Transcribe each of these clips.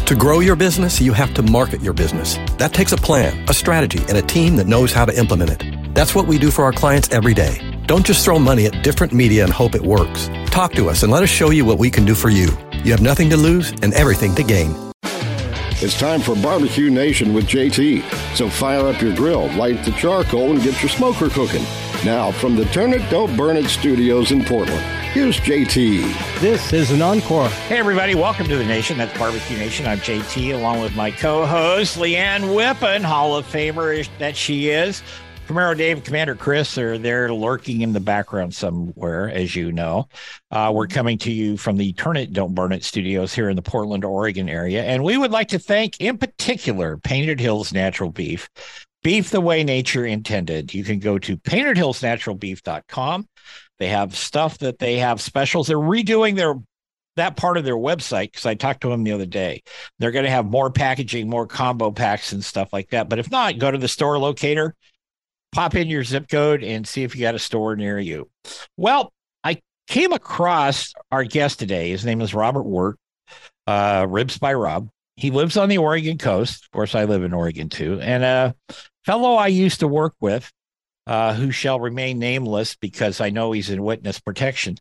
To grow your business, you have to market your business. That takes a plan, a strategy, and a team that knows how to implement it. That's what we do for our clients every day. Don't just throw money at different media and hope it works. Talk to us and let us show you what we can do for you. You have nothing to lose and everything to gain. It's time for Barbecue Nation with JT. So fire up your grill, light the charcoal, and get your smoker cooking. Now, from the Turn It, Don't Burn It studios in Portland, here's JT. This is an encore. Hey, everybody. Welcome to the Nation. That's Barbecue Nation. I'm JT, along with my co-host, Leanne Whippen, Hall of Famer that she is. Camaro Dave, Commander Chris are there lurking in the background somewhere, as you know. We're coming to you from the Turn It, Don't Burn It studios here in the Portland, Oregon area. And we would like to thank, in particular, Painted Hills Natural Beef. Beef the way nature intended. You can go to paintedhillsnaturalbeef.com. They have stuff that they have specials. They're redoing that part of their website because I talked to them the other day. They're going to have more packaging, more combo packs and stuff like that. But if not, go to the store locator, pop in your zip code and see if you got a store near you. Well, I came across our guest today. His name is Robert Wirt, Ribs by Rob. He lives on the Oregon coast. Of course, I live in Oregon too. And a fellow I used to work with, who shall remain nameless because I know he's in witness protection,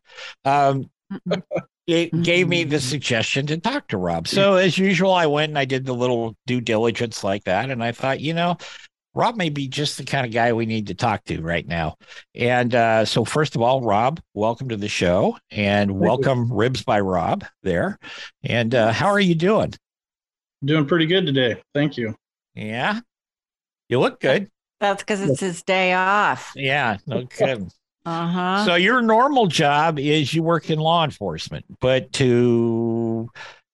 it gave me the suggestion to talk to Rob. So as usual, I went and I did the little due diligence like that. And I thought, Rob may be just the kind of guy we need to talk to right now. And so first of all, Rob, welcome to the show and welcome Ribs by Rob there. And how are you doing? Doing pretty good today. Thank you. Yeah. You look good. That's because it's his day off. Yeah, no kidding. Uh-huh. So your normal job is you work in law enforcement, but to,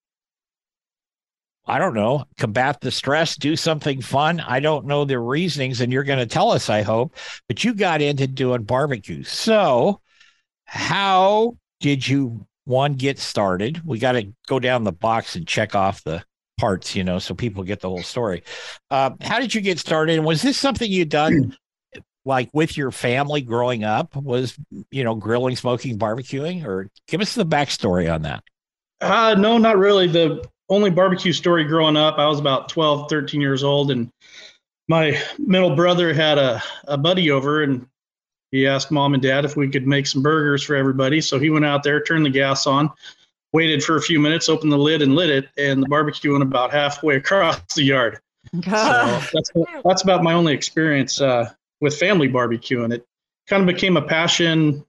I don't know, combat the stress, do something fun. I don't know the reasonings, and you're going to tell us, I hope, but you got into doing barbecue. So how did you, one, get started? We got to go down the box and check off the parts, so people get the whole story. How did you get started? And was this something you'd done like with your family growing up? Was, grilling, smoking, barbecuing? Or give us the backstory on that. No, not really. The only barbecue story growing up, I was about 12, 13 years old, and my middle brother had a buddy over, and he asked mom and dad if we could make some burgers for everybody. So he went out there, turned the gas on, waited for a few minutes, opened the lid and lit it, and the barbecue went about halfway across the yard. So that's about my only experience with family barbecuing. It kind of became a passion,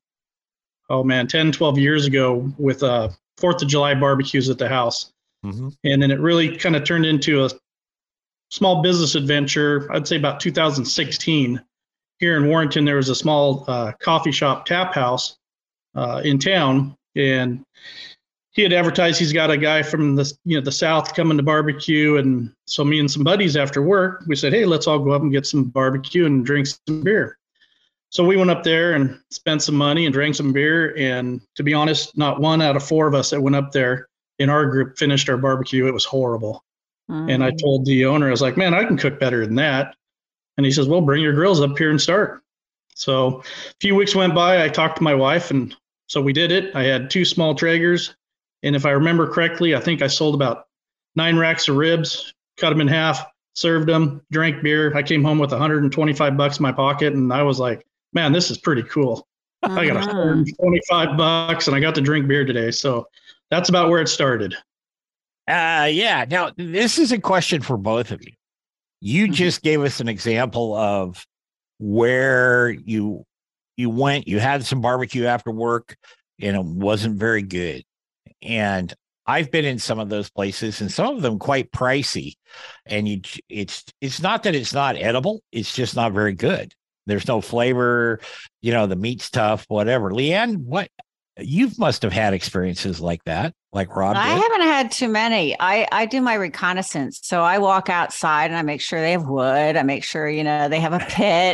10, 12 years ago with 4th of July barbecues at the house. Mm-hmm. And then it really kind of turned into a small business adventure, I'd say about 2016. Here in Warrenton, there was a small coffee shop tap house in town, and he had advertised he's got a guy from the South coming to barbecue. And so me and some buddies after work, we said, hey, let's all go up and get some barbecue and drink some beer. So we went up there and spent some money and drank some beer. And to be honest, not one out of 4 of us that went up there in our group finished our barbecue. It was horrible. Mm. And I told the owner, I was like, man, I can cook better than that. And he says, well, bring your grills up here and start. So a few weeks went by, I talked to my wife, and so we did it. I had 2 small Traegers. And if I remember correctly, I think I sold about 9 racks of ribs, cut them in half, served them, drank beer. I came home with $125 in my pocket, and I was like, man, this is pretty cool. I got $125 and I got to drink beer today. So that's about where it started. Yeah. Now, this is a question for both of you. You just gave us an example of where you went, you had some barbecue after work, and it wasn't very good. And I've been in some of those places, and some of them quite pricey. And it's not that it's not edible; it's just not very good. There's no flavor, the meat's tough, whatever. Leanne, you must have had experiences like that, like Rob did. I haven't had too many. I do my reconnaissance. So I walk outside and I make sure they have wood. I make sure, they have a pit.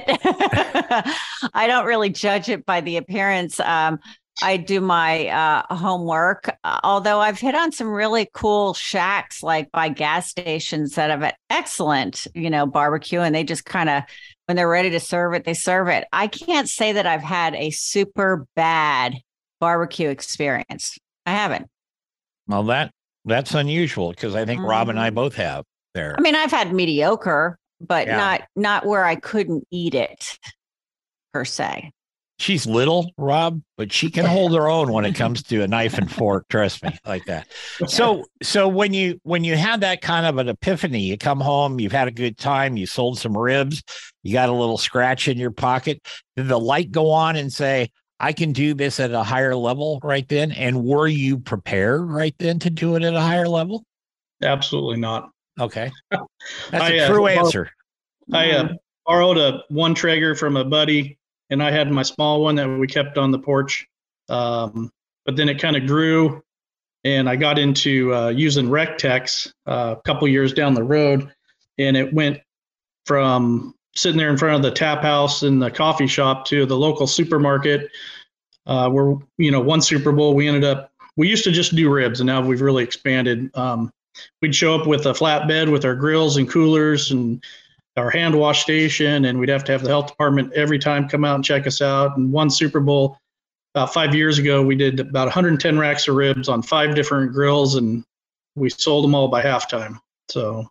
I don't really judge it by the appearance. I do my homework, although I've hit on some really cool shacks like by gas stations that have an excellent, barbecue, and they just kind of, when they're ready to serve it, they serve it. I can't say that I've had a super bad barbecue experience. I haven't. Well, That's unusual because I think Rob and I both have there. I mean, I've had mediocre, but not where I couldn't eat it per se. She's little, Rob, but she can hold her own when it comes to a knife and fork. Trust me, like that. So when you have that kind of an epiphany, you come home, you've had a good time, you sold some ribs, you got a little scratch in your pocket. Did the light go on and say, I can do this at a higher level right then? And were you prepared right then to do it at a higher level? Absolutely not. Okay. That's a true answer. I borrowed one Traeger from a buddy, and I had my small one that we kept on the porch. But then it kind of grew, and I got into using Rectex a couple years down the road, and it went from sitting there in front of the tap house in the coffee shop to the local supermarket. Where, one Super Bowl, we used to just do ribs, and now we've really expanded. We'd show up with a flatbed with our grills and coolers and our hand wash station, and we'd have to have the health department every time come out and check us out. And one Super Bowl, about 5 years ago, we did about 110 racks of ribs on 5 different grills, and we sold them all by halftime. So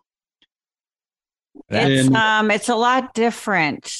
it's a lot different.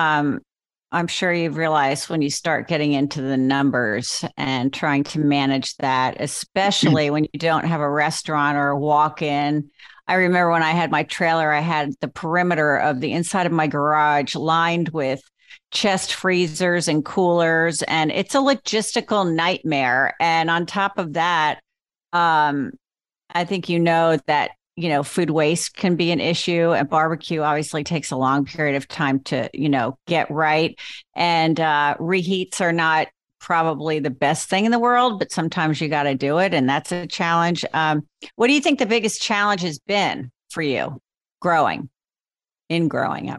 I'm sure you've realized when you start getting into the numbers and trying to manage that, especially when you don't have a restaurant or a walk-in. I remember when I had my trailer, I had the perimeter of the inside of my garage lined with chest freezers and coolers, and it's a logistical nightmare. And on top of that, I think that food waste can be an issue, and barbecue obviously takes a long period of time to, get right. And reheats are not probably the best thing in the world, but sometimes you got to do it. And that's a challenge. What do you think the biggest challenge has been for you growing up?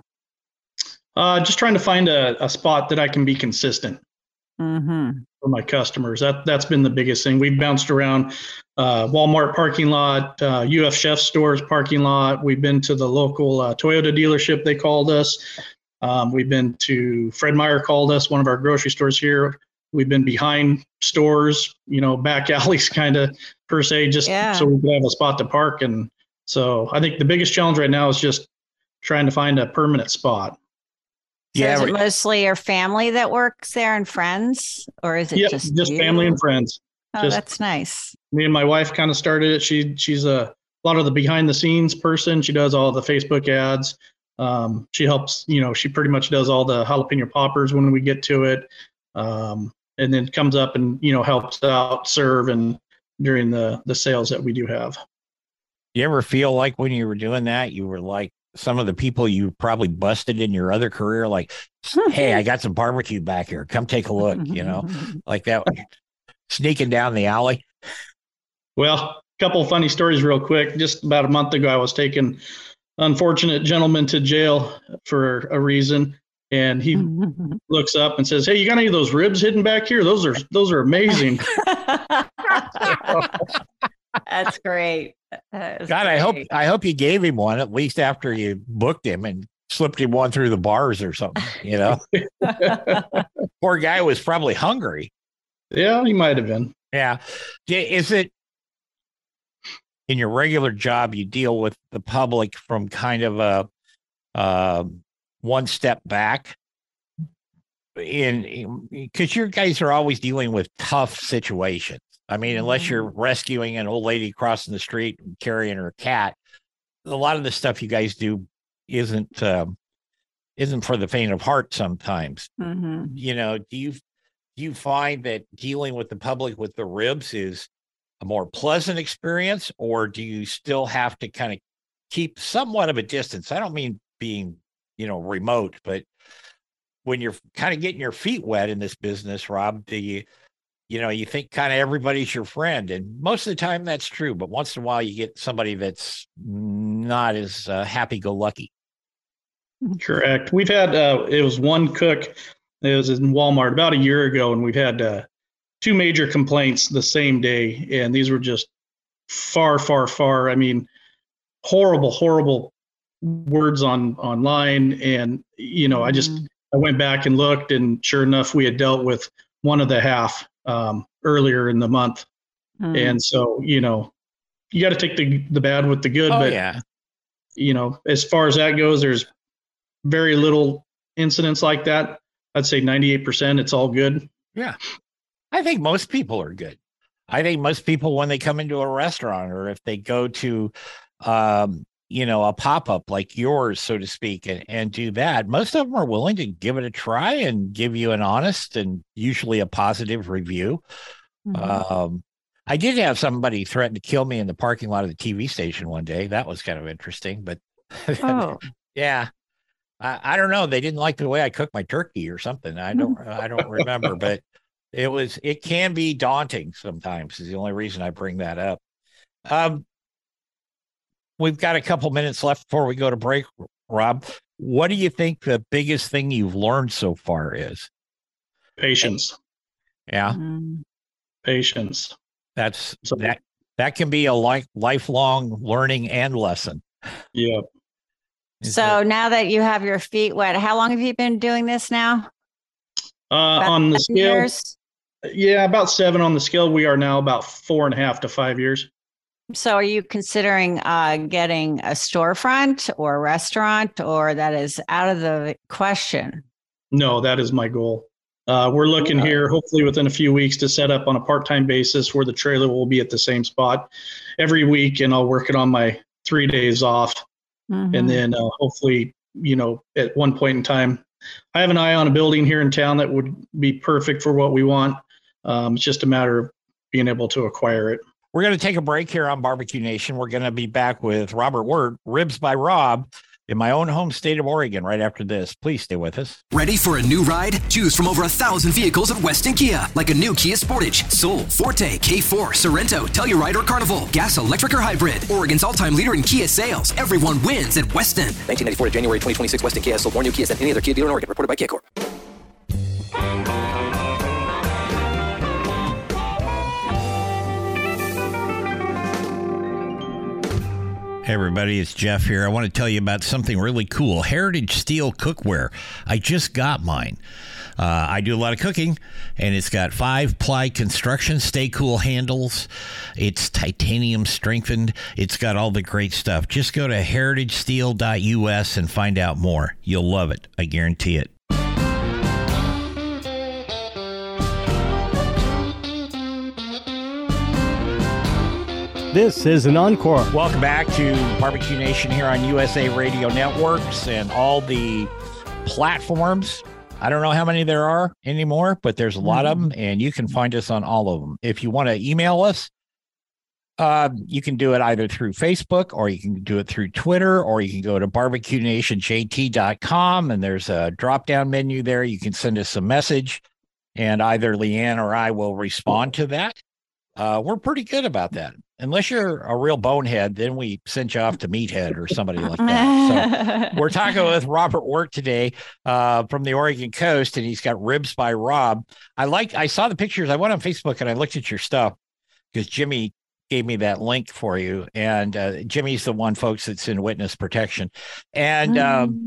Just trying to find a spot that I can be consistent for my customers. That's been the biggest thing. We've bounced around Walmart parking lot, UF Chef stores parking lot. We've been to the local Toyota dealership. They called us. We've been to Fred Meyer called us, one of our grocery stores here. We've been behind stores, back alleys kind of per se, just so we can have a spot to park. And so I think the biggest challenge right now is just trying to find a permanent spot. So is it mostly your family that works there and friends, or is it just family and friends? Oh, that's nice. Me and my wife kind of started it. She's a lot of the behind the scenes person. She does all the Facebook ads. She helps, she pretty much does all the jalapeno poppers when we get to it. And then comes up and, helps out serve and during the sales that we do have. You ever feel like when you were doing that, you were like some of the people you probably busted in your other career, like, hey, I got some barbecue back here. Come take a look, like that, sneaking down the alley? Well, a couple of funny stories real quick. Just about a month ago, I was taking unfortunate gentleman to jail for a reason. And he looks up and says, "Hey, you got any of those ribs hidden back here? Those are amazing." That's great. God, great. I hope you gave him one at least after you booked him and slipped him one through the bars or something. Poor guy was probably hungry. Yeah, he might have been. Yeah. Is it in your regular job you deal with the public from kind of a one step back, because your guys are always dealing with tough situations? I mean, unless you're rescuing an old lady crossing the street and carrying her cat, a lot of the stuff you guys do isn't for the faint of heart sometimes. Do you find that dealing with the public with the ribs is a more pleasant experience, or do you still have to kind of keep somewhat of a distance? I don't mean being remote, but when you're kind of getting your feet wet in this business, Rob, do you think kind of everybody's your friend? And most of the time that's true, but once in a while you get somebody that's not as happy-go-lucky. Correct. We've had, it was one cook, it was in Walmart about a year ago, and we've had 2 major complaints the same day. And these were just far, far, far. I mean, horrible words online. And, I went back and looked, and sure enough, we had dealt with one of the half earlier in the month. And so, you got to take the bad with the good. Oh, but yeah. As far as that goes, there's very little incidents like that. I'd say 98%, it's all good. Yeah. I think most people are good. I think most people, when they come into a restaurant or if they go to, a pop-up like yours, so to speak, and do that, most of them are willing to give it a try and give you an honest and usually a positive review. Mm-hmm. I did have somebody threaten to kill me in the parking lot of the TV station one day. That was kind of interesting, but yeah, I don't know. They didn't like the way I cooked my turkey or something. I don't remember, but it can be daunting sometimes is the only reason I bring that up. We've got a couple minutes left before we go to break. Rob, what do you think the biggest thing you've learned so far is? Patience. Yeah. Patience. That can be a lifelong learning and lesson. Yeah. So now that you have your feet wet, how long have you been doing this now? On the scale, years? Yeah, about 7 on the scale. We are now about 4.5 to 5 years. So are you considering getting a storefront or a restaurant, or that is out of the question? No, that is my goal. We're looking here, hopefully within a few weeks, to set up on a part-time basis where the trailer will be at the same spot every week, and I'll work it on my 3 days off. Mm-hmm. And then hopefully, at one point in time, I have an eye on a building here in town that would be perfect for what we want. It's just a matter of being able to acquire it. We're going to take a break here on Barbecue Nation. We're going to be back with Robert Wirt, Ribs by Rob, in my own home state of Oregon right after this. Please stay with us. Ready for a new ride? Choose from over 1,000 vehicles at Weston Kia, like a new Kia Sportage, Soul, Forte, K4, Sorento, Telluride, or Carnival. Gas, electric, or hybrid. Oregon's all-time leader in Kia sales. Everyone wins at Weston. 1994 to January 2026, Weston Kia has sold more new Kias than any other Kia dealer in Oregon. Reported by Kia Corp. Hey everybody, it's Jeff here. I want to tell you about something really cool. Heritage Steel Cookware. I just got mine. I do a lot of cooking, and it's got 5-ply construction stay cool handles. It's titanium strengthened. It's got all the great stuff. Just go to heritagesteel.us and find out more. You'll love it. I guarantee it. This is an encore. Welcome back to Barbecue Nation here on USA Radio Networks and all the platforms. I don't know how many there are anymore, but there's a lot of them, and you can find us on all of them. If you want to email us, you can do it either through Facebook, or you can do it through Twitter, or you can go to barbecuenationjt.com, and there's a drop-down menu there. You can send us a message, and either Leanne or I will respond to that. We're pretty good about that. Unless you're a real bonehead, then we send you off to Meathead or somebody like that. So we're talking with Robert Wirt today from the Oregon coast, and he's got Ribs by Rob. I saw the pictures. I went on Facebook and I looked at your stuff because Jimmy gave me that link for you. And Jimmy's the one, folks, that's in witness protection. And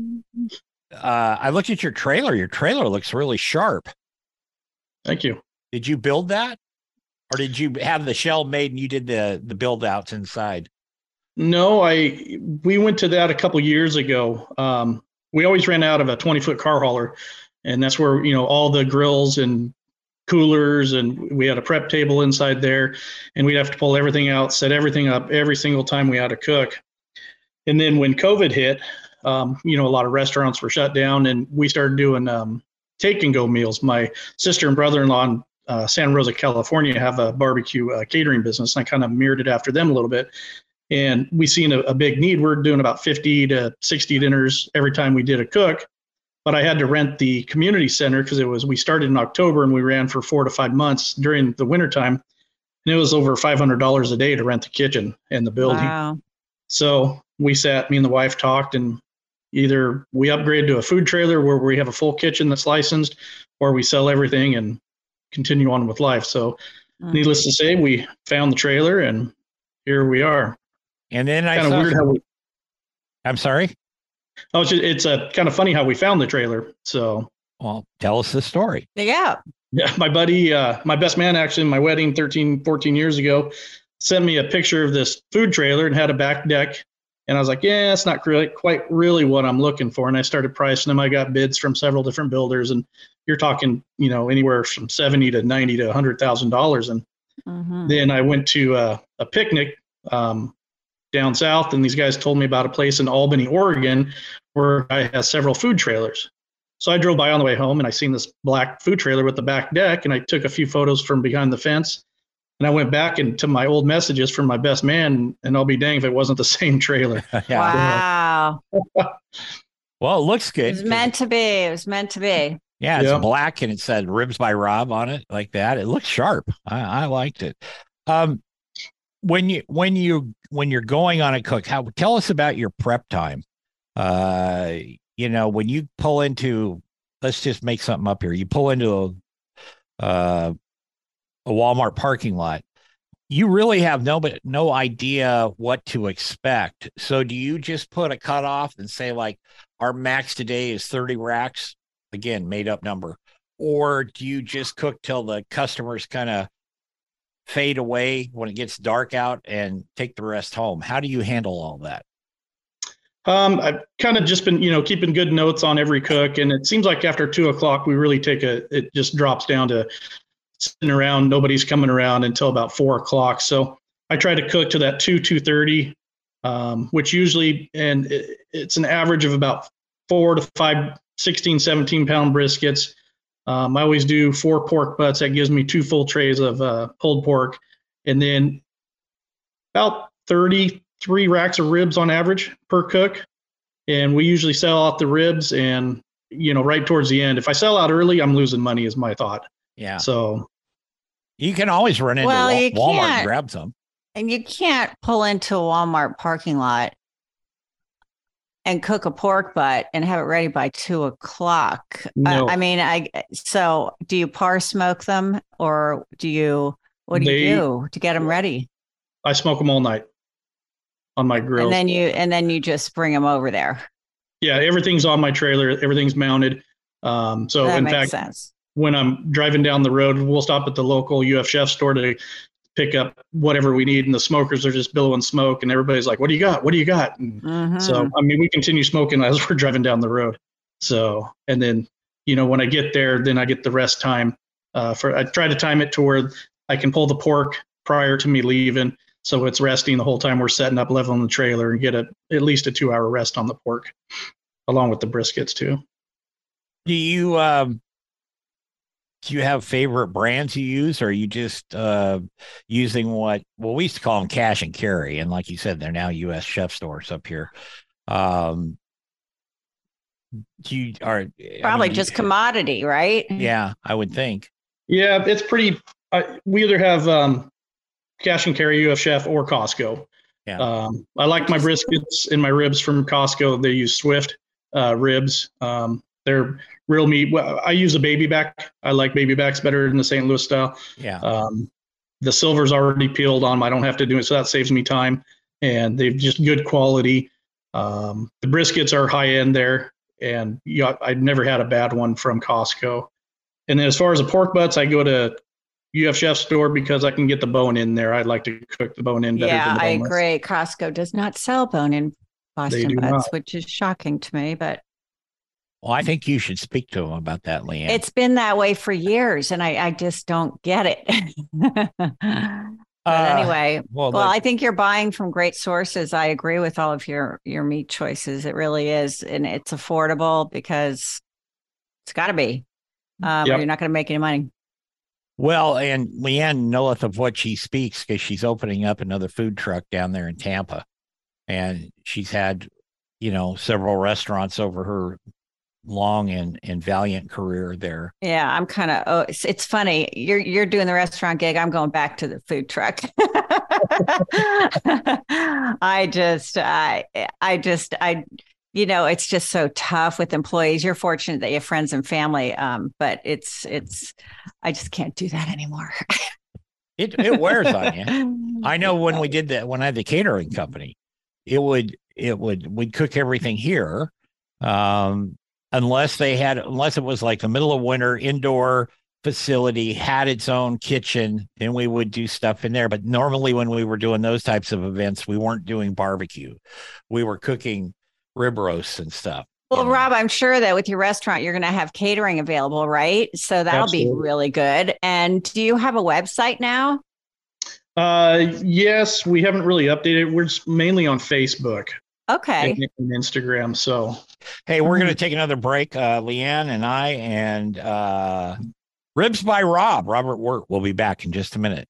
I looked at your trailer. Your trailer looks really sharp. Thank you. Did you build that? Or did you have the shell made and you did the build outs inside? No, we went to that a couple years ago. We always ran out of a 20-foot car hauler, and that's where, all the grills and coolers, and we had a prep table inside there, and we'd have to pull everything out, set everything up every single time we had to cook. And then when COVID hit, a lot of restaurants were shut down, and we started doing take and go meals. My sister and brother-in-law in Santa Rosa, California, have a barbecue catering business, and I kind of mirrored it after them a little bit. And we seen a big need. We're doing about 50 to 60 dinners every time we did a cook, but I had to rent the community center because we started in October and we ran for 4 to 5 months during the wintertime. And it was over $500 a day to rent the kitchen and the building. Wow. So me and the wife talked, and either we upgrade to a food trailer where we have a full kitchen that's licensed, or we sell everything and continue on with life. So needless to say, we found the trailer and here we are. And then I'm sorry. Oh, it's kind of funny how we found the trailer. So, well, tell us the story. Yeah. Yeah. My buddy, my best man, actually, in my wedding 14 years ago, sent me a picture of this food trailer and had a back deck. And I was like, yeah, it's not quite really what I'm looking for. And I started pricing them. I got bids from several different builders, and you're talking, anywhere from 70 to 90 to $100,000. And then I went to a picnic down south, and these guys told me about a place in Albany, Oregon, where I has several food trailers. So I drove by on the way home, and I seen this black food trailer with the back deck, and I took a few photos from behind the fence. And I went back into my old messages from my best man, and I'll be dang if it wasn't the same trailer. Wow. Well, it looks good. It was meant to be. It was meant to be. Yeah, it's black and it said Ribs by Rob on it like that. It looks sharp. I liked it. When you're going on a cook, tell us about your prep time. When you pull into, let's just make something up here. You pull into a Walmart parking lot. You really have no idea what to expect. So do you just put a cutoff and say, like, our max today is 30 racks? Again, made up number. Or do you just cook till the customers kind of fade away when it gets dark out and take the rest home? How do you handle all that? I've kind of just been, keeping good notes on every cook. And it seems like after 2:00, we really it just drops down to sitting around. Nobody's coming around until about 4:00. So I try to cook to that 2:30, which usually, and it's an average of about 4 to 5, 16, 17 pound briskets. I always do 4 pork butts. That gives me 2 full trays of pulled pork, and then about 33 racks of ribs on average per cook. And we usually sell out the ribs, and right towards the end. If I sell out early, I'm losing money, is my thought. Yeah. So you can always run into Walmart and grab some. And you can't pull into a Walmart parking lot and cook a pork butt and have it ready by 2:00. No. So do you par smoke them, or what do you do to get them ready? I smoke them all night on my grill. And then you just bring them over there. Yeah. Everything's on my trailer. Everything's mounted. So that in makes fact, sense. When I'm driving down the road, we'll stop at the local UF Chef store to pick up whatever we need. And the smokers are just billowing smoke, and everybody's like, what do you got? What do you got? And so, we continue smoking as we're driving down the road. So, and then, when I get there, then I get the rest time I try to time it to where I can pull the pork prior to me leaving. So it's resting the whole time we're setting up, leveling the trailer, and get at least a 2-hour rest on the pork along with the briskets too. Do you have favorite brands you use, or are you just using we used to call them cash and carry, and like you said, they're now U.S. Chef stores up here. Just commodity, right? Yeah, I would think. Yeah, it's pretty. We either have cash and carry, UF Chef, or Costco. Yeah. I like my briskets and my ribs from Costco. They use Swift ribs. They're real meat. Well, I use a baby back. I like baby backs better than the St. Louis style. Yeah. The silver's already peeled on them. I don't have to do it, so that saves me time. And they've just good quality. The briskets are high end there, and I've never had a bad one from Costco. And then as far as the pork butts, I go to UF Chef store because I can get the bone in there. I'd like to cook the bone in better. Yeah, than the I boneless. agree. Costco does not sell bone-in Boston butts, which is shocking to me, but. Well, I think you should speak to him about that, Leanne. It's been that way for years, and I just don't get it. But anyway, I think you're buying from great sources. I agree with all of your meat choices. It really is, and it's affordable because it's got to be. You're not going to make any money. Well, and Leanne knoweth of what she speaks because she's opening up another food truck down there in Tampa, and she's had, several restaurants over her long and valiant career there. Yeah, I'm kind of. It's funny. You're doing the restaurant gig. I'm going back to the food truck. It's just so tough with employees. You're fortunate that you have friends and family, but I just can't do that anymore. It wears on you. I know when we did that, when I had the catering company, we'd cook everything here. Unless it was like the middle of winter, indoor, facility had its own kitchen, and we would do stuff in there. But normally when we were doing those types of events, we weren't doing barbecue. We were cooking rib roasts and stuff. Well, Rob, I'm sure that with your restaurant, you're going to have catering available, right? So that'll be really good. And do you have a website now? Yes, we haven't really updated. We're just mainly on Facebook. Okay. And Instagram. So, hey, we're going to take another break. Leanne and I and Ribs by Rob, Robert Wirt, will be back in just a minute.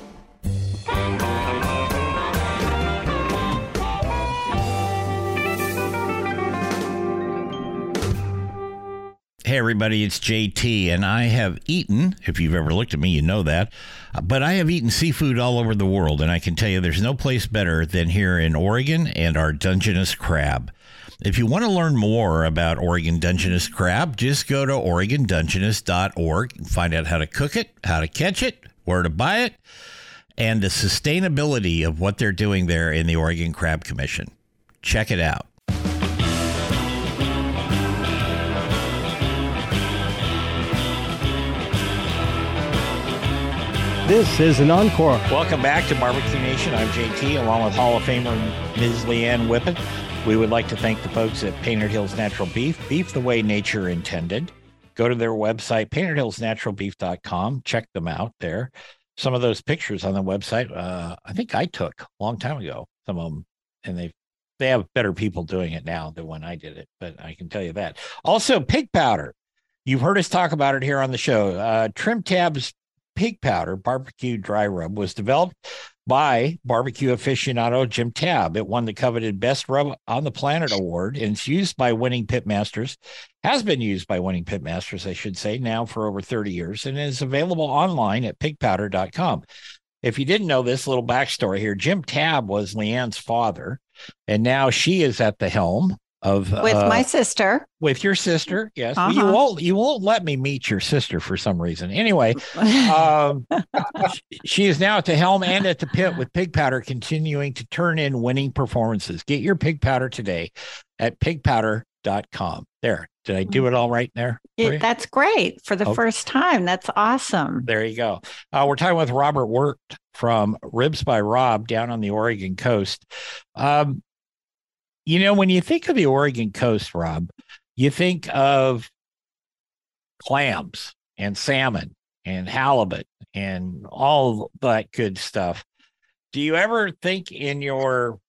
Hey, everybody, it's JT, and I have eaten, if you've ever looked at me, you know that, but I have eaten seafood all over the world, and I can tell you there's no place better than here in Oregon and our Dungeness crab. If you want to learn more about Oregon Dungeness crab, just go to OregonDungeness.org and find out how to cook it, how to catch it, where to buy it, and the sustainability of what they're doing there in the Oregon Crab Commission. Check it out. This is an encore. Welcome back to Barbecue Nation. I'm JT, along with Hall of Famer Ms. Leanne Whippen. We would like to thank the folks at Painted Hills Natural Beef, beef the way nature intended. Go to their website, paintedhillsnaturalbeef.com. Check them out there. Some of those pictures on the website, I think I took a long time ago, some of them, and they have better people doing it now than when I did it, but I can tell you that. Also, pig powder. You've heard us talk about it here on the show. Trim Tabs Pig Powder Barbecue Dry Rub was developed by barbecue aficionado Jim Tabb. It won the coveted Best Rub on the Planet award, and it's used by winning pitmasters, has been used by winning pitmasters, I should say, now for over 30 years, and is available online at pigpowder.com. If you didn't know this little backstory here, Jim Tabb was Leanne's father, and now she is at the helm of with my sister. With your sister, yes. Uh-huh. Well, you won't let me meet your sister for some reason. Anyway, she is now at the helm and at the pit with Pig Powder, continuing to turn in winning performances. Get your Pig Powder today at pigpowder.com. There. Did I do it all right there? That's great for the first time. That's awesome. There you go. We're talking with Robert Wirt from Ribs by Rob down on the Oregon coast. You know, when you think of the Oregon coast, Rob, you think of clams and salmon and halibut and all that good stuff. Do you ever think in your,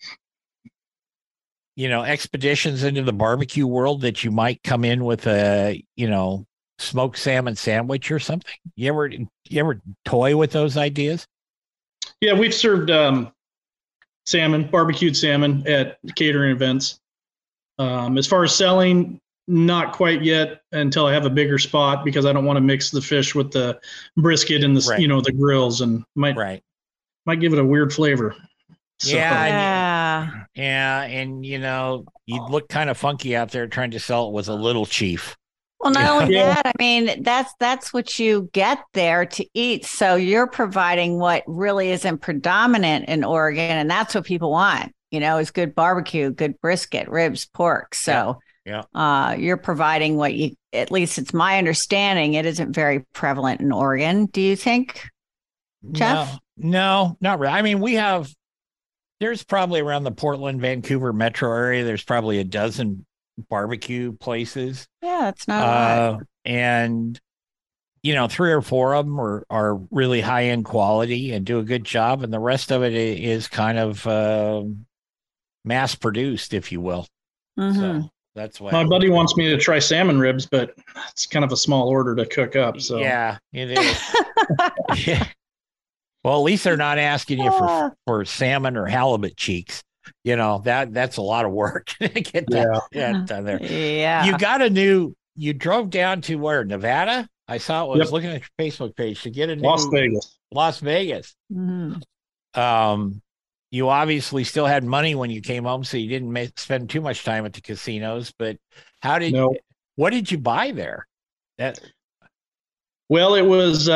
expeditions into the barbecue world that you might come in with a, smoked salmon sandwich or something? You ever toy with those ideas? Yeah, we've served salmon, barbecued salmon at catering events. As far as selling, not quite yet until I have a bigger spot, because I don't want to mix the fish with the brisket and the the grills, and might give it a weird flavor. So. Yeah, and you'd look kind of funky out there trying to sell it with a little chief. Well, not only that, I mean, that's what you get there to eat. So you're providing what really isn't predominant in Oregon, and that's what people want, is good barbecue, good brisket, ribs, pork. So you're providing what at least it's my understanding, it isn't very prevalent in Oregon. Do you think, Jeff? No, not really. I mean, there's probably around the Portland, Vancouver metro area, there's probably a dozen barbecue places. Yeah, it's not a lot. And 3 or 4 of them are really high-end quality and do a good job, and the rest of it is kind of mass produced, if you will. Mm-hmm. So that's why my buddy wants me to try salmon ribs, but it's kind of a small order to cook up. So yeah, it is. Yeah. Well, at least they're not asking you for salmon or halibut cheeks. That's a lot of work to get that done there. Yeah. You drove down to where, Nevada? I saw it. I was looking at your Facebook page to get a new Las Vegas. Mm-hmm. You obviously still had money when you came home, so you didn't spend too much time at the casinos, but what did you buy there? Well, it was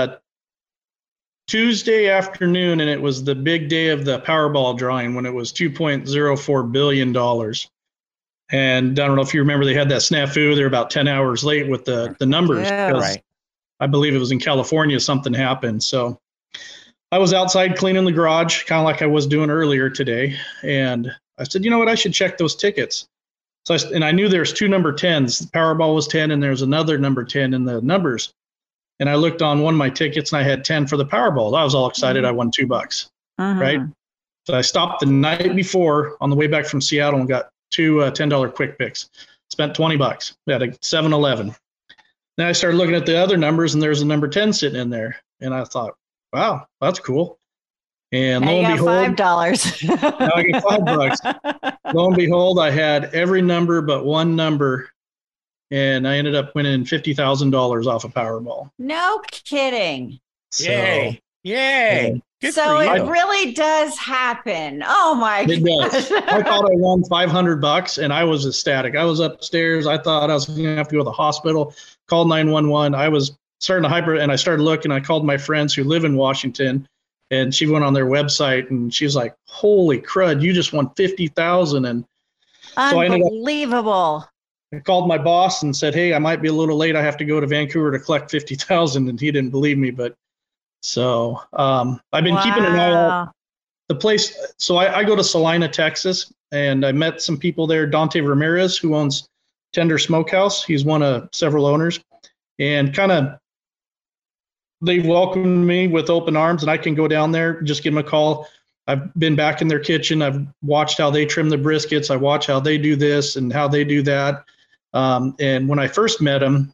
Tuesday afternoon, and it was the big day of the Powerball drawing when it was $2.04 billion. And I don't know if you remember, they had that snafu. They're about 10 hours late with the numbers. Yeah. Because I believe it was in California, something happened. So I was outside cleaning the garage, kind of like I was doing earlier today. And I said, you know what, I should check those tickets. So I knew there's 2 number 10s. The Powerball was 10 and there's another number 10 in the numbers. And I looked on one of my tickets and I had 10 for the Powerball. I was all excited. I won $2, right? So I stopped the night before on the way back from Seattle and got 2 $10 quick picks. Spent $20 at a 7-Eleven. Then I started looking at the other numbers and there's a number 10 sitting in there. And I thought, wow, that's cool. And lo and behold, $5. now I get $5. Lo and behold, I had every number but one number. And I ended up winning $50,000 off of Powerball. No kidding. So, Yay. Yay. Good So for you. it really does happen. Oh my It gosh. does. I thought I won $500 and I was ecstatic. I was upstairs. I thought I was going to have to go to the hospital, called 911. I was starting to hyper and I started looking. I called my friends who live in Washington and she went on their website and she was like, holy crud, you just won 50,000. And so Unbelievable. I called my boss and said, hey, I might be a little late. I have to go to Vancouver to collect 50,000. And he didn't believe me. But so I've been keeping an eye out. The place. So I go to Salina, Texas, and I met some people there. Dante Ramirez, who owns Tender Smokehouse. He's one of several owners, and they welcomed me with open arms, and I can go down there, just give them a call. I've been back in their kitchen. I've watched how they trim the briskets. I watch how they do this and how they do that. And when I first met him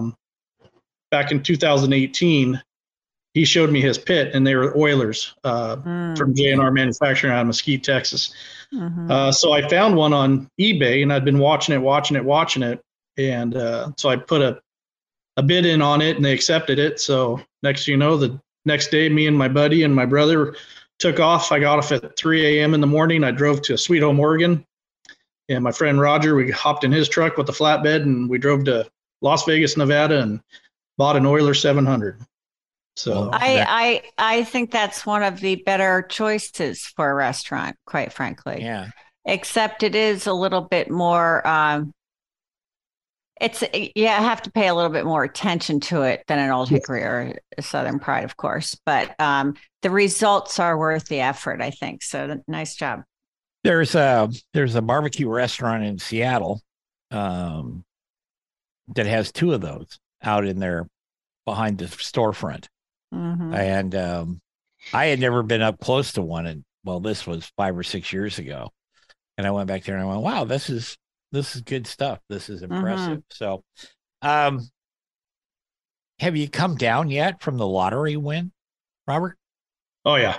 back in 2018, he showed me his pit, and they were Oilers from J&R Manufacturing out of Mesquite, Texas. So I found one on eBay, and I'd been watching it. And so I put a bid in on it, and they accepted it. So next thing you know, the next day, me and my buddy and my brother took off. I got off at 3 a.m. in the morning. I drove to Sweet Home, Oregon. And my friend Roger, we hopped in his truck with the flatbed, and we drove to Las Vegas, Nevada, and bought an Oiler 700. So I think that's one of the better choices for a restaurant, quite frankly. Yeah. Except it is a little bit more I have to pay a little bit more attention to it than an Old Hickory or a Southern Pride, of course. But the results are worth the effort, I think. So nice job. There's a barbecue restaurant in Seattle that has 2 of those out in there behind the storefront. And I had never been up close to one. And this was 5 or 6 years ago. And I went back there and I went, wow, this is good stuff. This is impressive. So, have you come down yet from the lottery win, Robert? Oh yeah.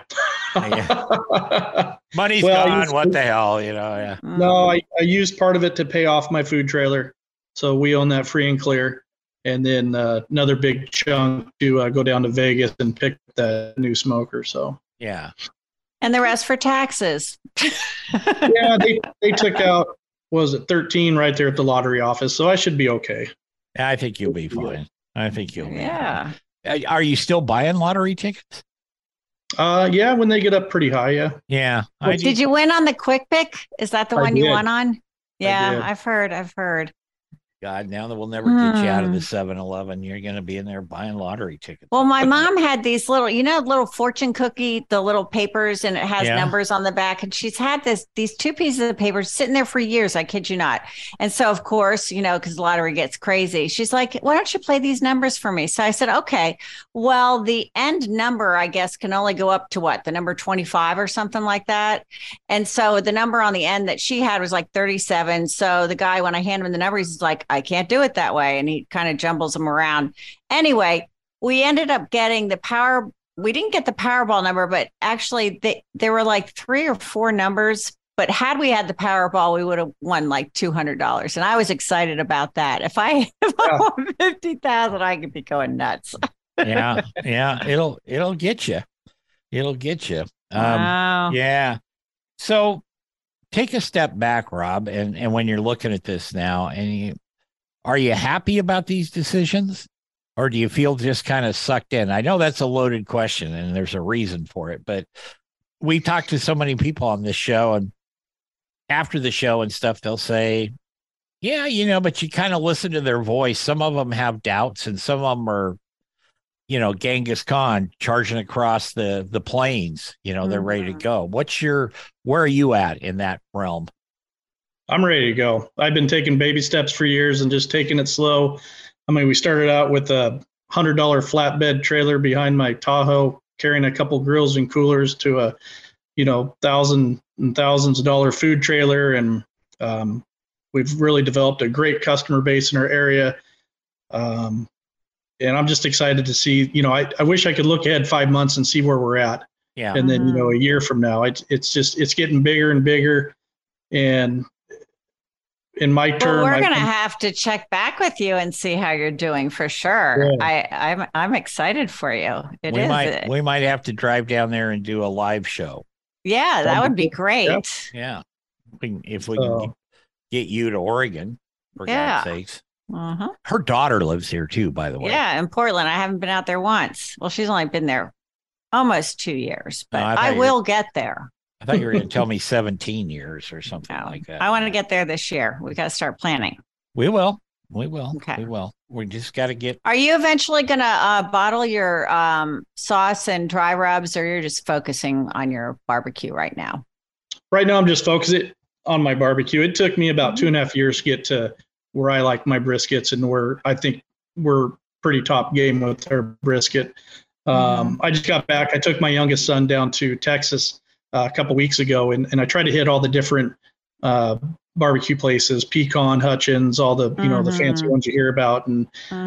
Money's gone. What the hell, Yeah. No, I used part of it to pay off my food trailer. So we own that free and clear. And then another big chunk to go down to Vegas and pick that new smoker. So yeah. And the rest for taxes. Yeah, they took out, what was it, 13 right there at the lottery office. So I should be okay. I think you'll be fine. I think you'll be fine. Are you still buying lottery tickets? Yeah, when they get up pretty high, yeah. Yeah. Did you win on the quick pick? Is that the one you won on? Yeah, did. I've heard. God, now that we'll never get you out of the 7-Eleven, you're going to be in there buying lottery tickets. Well, my mom had these little, little fortune cookie, the little papers, and it has numbers on the back. And she's had these 2 pieces of paper sitting there for years. I kid you not. And so, of course, because the lottery gets crazy, she's like, why don't you play these numbers for me? So I said, okay, well, the end number, I guess, can only go up to what? The number 25 or something like that. And so the number on the end that she had was like 37. So the guy, when I hand him the numbers, he's like, I can't do it that way. And he kind of jumbles them around. Anyway, we ended up getting we didn't get the Powerball number, but actually there were like 3 or 4 numbers. But had we had the Powerball, we would have won like $200. And I was excited about that. If I won 50,000, I could be going nuts. Yeah. It'll get you. It'll get you. Wow. Yeah. So take a step back, Rob. And when you're looking at this now, are you happy about these decisions, or do you feel just kind of sucked in? I know that's a loaded question and there's a reason for it, but we talked to so many people on this show, and after the show and stuff, they'll say, yeah, but you kind of listen to their voice. Some of them have doubts and some of them are Genghis Khan charging across the plains. They're ready to go. Where are you at in that realm? I'm ready to go. I've been taking baby steps for years and just taking it slow. I mean, we started out with a $100 flatbed trailer behind my Tahoe, carrying a couple grills and coolers, to a, thousands of dollar food trailer. And we've really developed a great customer base in our area. And I'm just excited to see, I wish I could look ahead 5 months and see where we're at. Yeah. And then, a year from now, it's getting bigger and bigger. And in my turn, we're going to have to check back with you and see how you're doing for sure. Yeah. I'm excited for you. We might have to drive down there and do a live show. Yeah, that would be great. Yeah. If we can get you to Oregon, for God's sakes. Uh-huh. Her daughter lives here too, by the way. Yeah, in Portland. I haven't been out there once. Well, she's only been there almost 2 years, but I will get there. I thought you were going to tell me 17 years or something like that. I want to get there this year. We got to start planning. We will. Okay. We will. We just got to get. Are you eventually going to bottle your sauce and dry rubs, or you're just focusing on your barbecue right now? Right now, I'm just focusing on my barbecue. It took me about 2.5 years to get to where I like my briskets and where I think we're pretty top game with our brisket. I just got back. I took my youngest son down to Texas a couple weeks ago, and I tried to hit all the different barbecue places, Pecan, Hutchins, all the, the fancy ones you hear about. And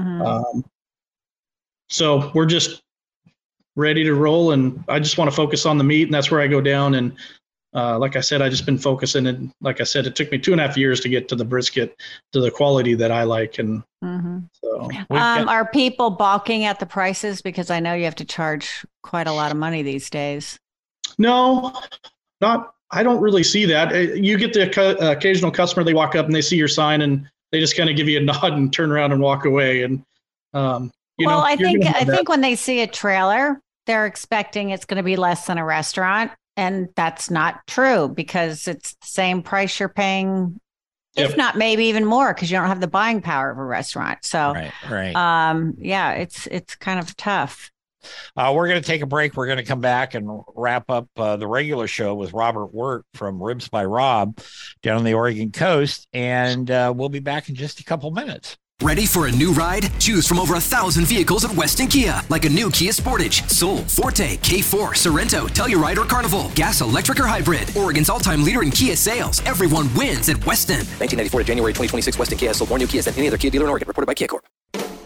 so we're just ready to roll, and I just want to focus on the meat, and that's where I go down. And like I said, I just been focusing, and like I said, it took me 2.5 years to get to the brisket, to the quality that I like. And so are people balking at the prices? Because I know you have to charge quite a lot of money these days. No, I don't really see that. You get the occasional customer, they walk up and they see your sign and they just kind of give you a nod and turn around and walk away. And, I think when they see a trailer, they're expecting it's going to be less than a restaurant. And that's not true, because it's the same price you're paying, if not maybe even more, because you don't have the buying power of a restaurant. So, right. It's kind of tough. We're going to take a break. We're going to come back and wrap up the regular show with Robert Wirt from Ribs by Rob down on the Oregon coast. And we'll be back in just a couple minutes. Ready for a new ride? Choose from over 1,000 vehicles at Weston Kia, like a new Kia Sportage, Soul, Forte, K4, Sorento, Telluride, or Carnival. Gas, electric, or hybrid. Oregon's all-time leader in Kia sales. Everyone wins at Weston. 1994 to January 2026, Weston Kia has sold more new Kias than any other Kia dealer in Oregon. Reported by Kia Corp.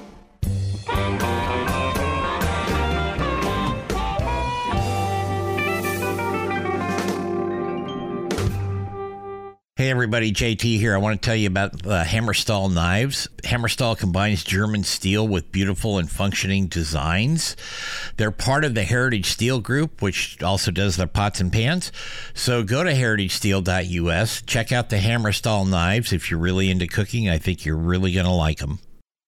Hey everybody, JT here. I want to tell you about Hammerstall knives. Hammerstall combines German steel with beautiful and functioning designs. They're part of the Heritage Steel Group, which also does their pots and pans. So go to heritagesteel.us. Check out the Hammerstall knives. If you're really into cooking, I think you're really going to like them.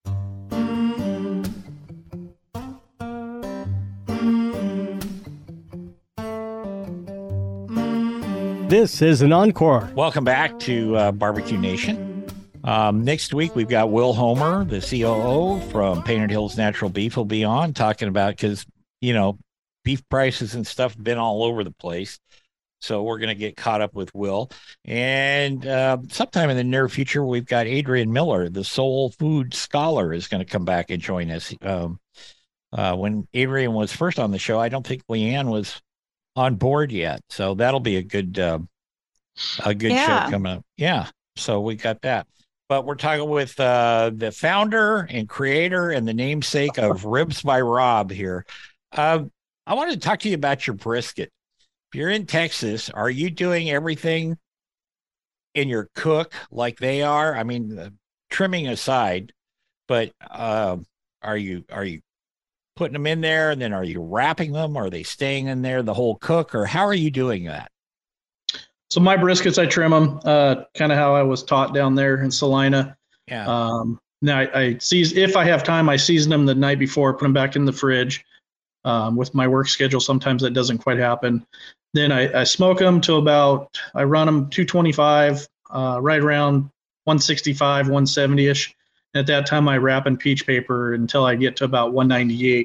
This is an encore. Welcome back to Barbecue Nation. Next week, we've got Will Homer, the COO from Painted Hills Natural Beef, will be on talking about, because, beef prices and stuff have been all over the place. So we're going to get caught up with Will. And sometime in the near future, we've got Adrian Miller, the soul food scholar, is going to come back and join us. When Adrian was first on the show, I don't think Leanne was on board yet, so that'll be a good show coming up. Yeah, so we got that. But we're talking with the founder and creator and the namesake of Ribs by Rob here. I wanted to talk to you about your brisket. If you're in Texas, are you doing everything in your cook like they are? I mean, trimming aside, but are you putting them in there, and then are you wrapping them? Are they staying in there the whole cook, or how are you doing that? So my briskets, I trim them kind of how I was taught down there in Salina. Yeah. Now I season, if I have time, I season them the night before, put them back in the fridge. With my work schedule, sometimes that doesn't quite happen. Then I smoke them till I run them 225, right around 165, 170-ish. At that time, I wrap in peach paper until I get to about 198.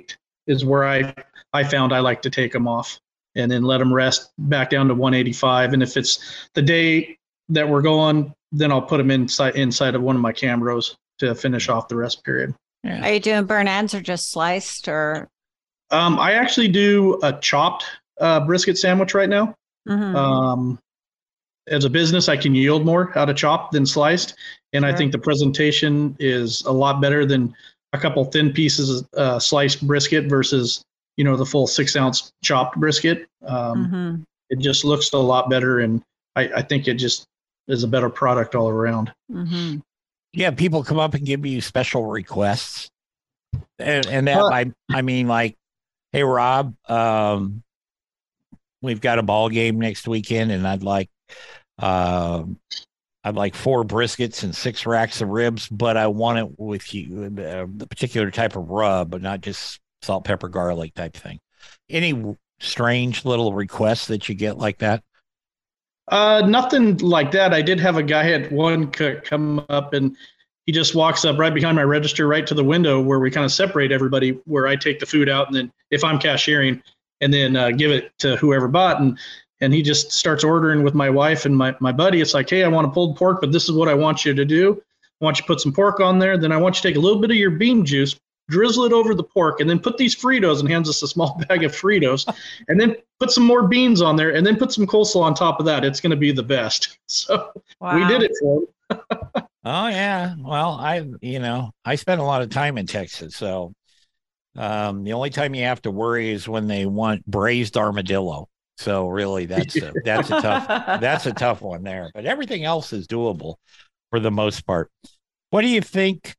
is where I found I like to take them off and then let them rest back down to 185. And if it's the day that we're going, then I'll put them inside of one of my Cambros to finish off the rest period. Yeah. Are you doing burn ends or just sliced or? I actually do a chopped brisket sandwich right now. Mm-hmm. As a business, I can yield more out of chopped than sliced. And sure. I think the presentation is a lot better than a couple thin pieces of sliced brisket versus, the full 6-ounce chopped brisket. It just looks a lot better. And I think it just is a better product all around. Mm-hmm. Yeah. People come up and give you special requests. And that I mean, like, hey, Rob, we've got a ball game next weekend and I'd like 4 briskets and 6 racks of ribs, but I want it with you, the particular type of rub, but not just salt, pepper, garlic type thing. Any strange little requests that you get like that? Nothing like that. I did have a guy at one come up and he just walks up right behind my register, right to the window where we kind of separate everybody, where I take the food out and then if I'm cashiering and then give it to whoever bought. And he just starts ordering with my wife and my buddy. It's like, hey, I want a pulled pork, but this is what I want you to do. I want you to put some pork on there. Then I want you to take a little bit of your bean juice, drizzle it over the pork, and then put these Fritos, and hands us a small bag of Fritos, and then put some more beans on there, and then put some coleslaw on top of that. It's going to be the best. So wow. We did it for him. Oh, yeah. Well, I spent a lot of time in Texas, so the only time you have to worry is when they want braised armadillo. So really, that's a tough one there. But everything else is doable for the most part. What do you think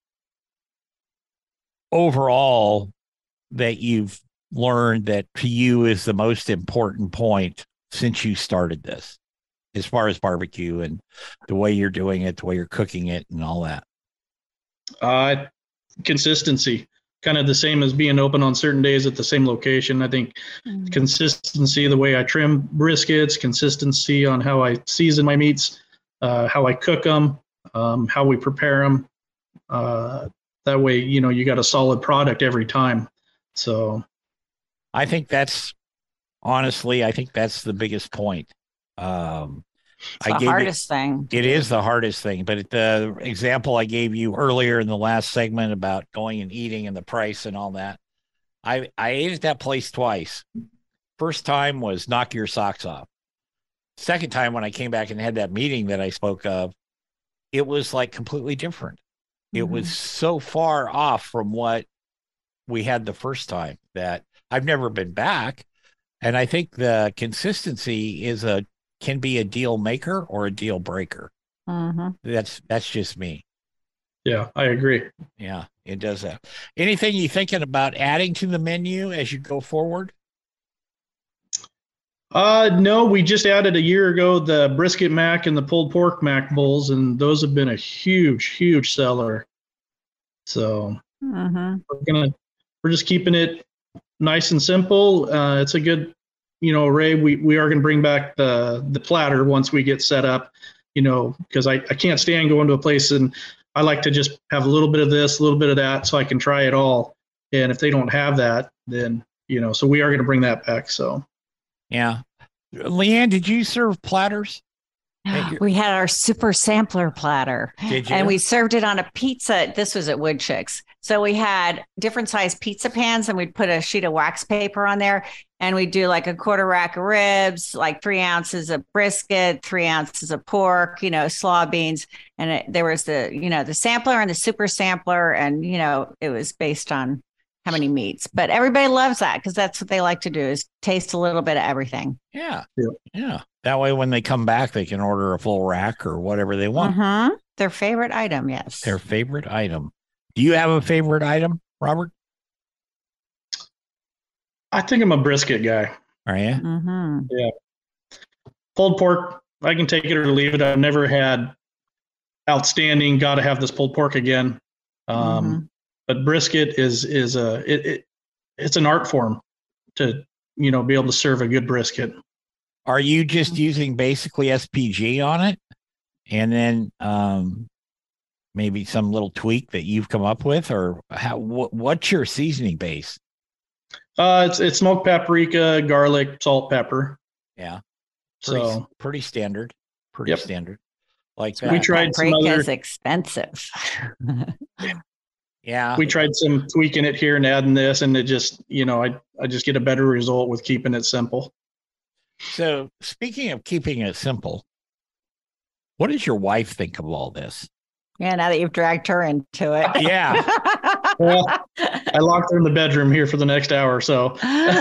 overall that you've learned that to you is the most important point since you started this, as far as barbecue and the way you're doing it, the way you're cooking it, and all that? Consistency. Kind of the same as being open on certain days at the same location. I think consistency, the way I trim briskets, consistency on how I season my meats, how I cook them, how we prepare them. That way, you got a solid product every time. So I think that's the biggest point. It's the hardest thing. It is the hardest thing. But the example I gave you earlier in the last segment about going and eating and the price and all that, I ate at that place twice. First time was knock your socks off. Second time when I came back and had that meeting that I spoke of, it was like completely different. Mm-hmm. It was so far off from what we had the first time that I've never been back. And I think the consistency can be a deal maker or a deal breaker. Mm-hmm. That's just me. Yeah, I agree. Yeah, it does that. Anything you thinking about adding to the menu as you go forward? No, we just added a year ago the brisket mac and the pulled pork mac bowls, and those have been a huge seller. So we're just keeping it nice and simple. It's a good, array. We are going to bring back the platter once we get set up, because I can't stand going to a place and I like to just have a little bit of this, a little bit of that, so I can try it all. And if they don't have that, then, so we are going to bring that back. So. Yeah. Leanne, did you serve platters? We had our super sampler platter. Did you? And we served it on a pizza. This was at Wood Chicks. So we had different size pizza pans and we'd put a sheet of wax paper on there and we'd do like a quarter rack of ribs, like 3 ounces of brisket, 3 ounces of pork, slaw beans. And there was the sampler and the super sampler. And, it was based on how many meats, but everybody loves that because that's what they like to do is taste a little bit of everything. Yeah. That way, when they come back, they can order a full rack or whatever they want. Mm-hmm. Their favorite item. Yes. Their favorite item. Do you have a favorite item, Robert? I think I'm a brisket guy. Are you? Mm-hmm. Yeah. Pulled pork, I can take it or leave it. I've never had outstanding, got to have this pulled pork again. But brisket is it's an art form to, be able to serve a good brisket. Are you just using basically SPG on it? And then maybe some little tweak that you've come up with, or what's your seasoning base? It's smoked paprika, garlic, salt, pepper. Yeah. Pretty standard. Pretty standard. Like that. We tried some other. Paprika is expensive. Yeah. We tried some tweaking it here and adding this, and it just, I just get a better result with keeping it simple. So speaking of keeping it simple, what does your wife think of all this? Yeah, now that you've dragged her into it. Yeah. Well, I locked her in the bedroom here for the next hour or so.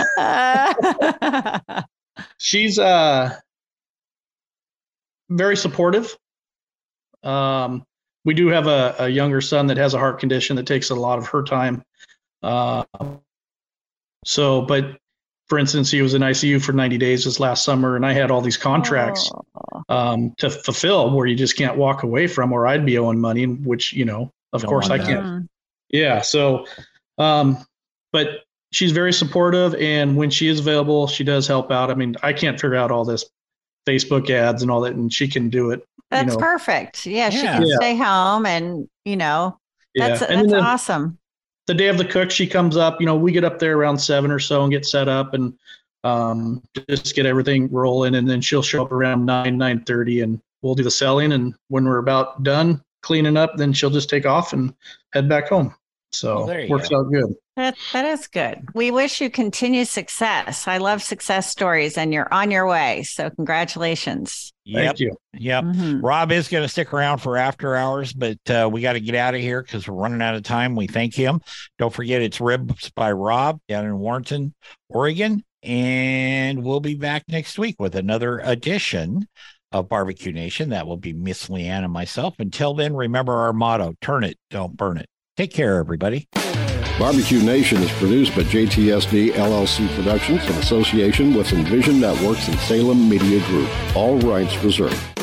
She's very supportive. We do have a younger son that has a heart condition that takes a lot of her time. But for instance, he was in ICU for 90 days this last summer, and I had all these contracts to fulfill where you just can't walk away from, or I'd be owing money, which, of course I can't. Yeah. So, but she's very supportive, and when she is available, she does help out. I mean, I can't figure out all this Facebook ads and all that, and she can do it. That's perfect. Yeah, she can stay home, and that's awesome. The day of the cook, she comes up. We get up there around 7 or so and get set up and just get everything rolling, and then she'll show up around 9:30, and we'll do the selling. And when we're about done cleaning up, then she'll just take off and head back home. So works out good. That is good. We wish you continued success. I love success stories, and you're on your way. So congratulations. Thank you. Yep. Mm-hmm. Rob is going to stick around for after hours, but we got to get out of here because we're running out of time. We thank him. Don't forget, it's Ribs by Rob down in Warrenton, Oregon. And we'll be back next week with another edition of Barbecue Nation. That will be Miss Leanne and myself. Until then, remember our motto: turn it, don't burn it. Take care, everybody. Barbecue Nation is produced by JTSD LLC Productions in association with Envision Networks and Salem Media Group. All rights reserved.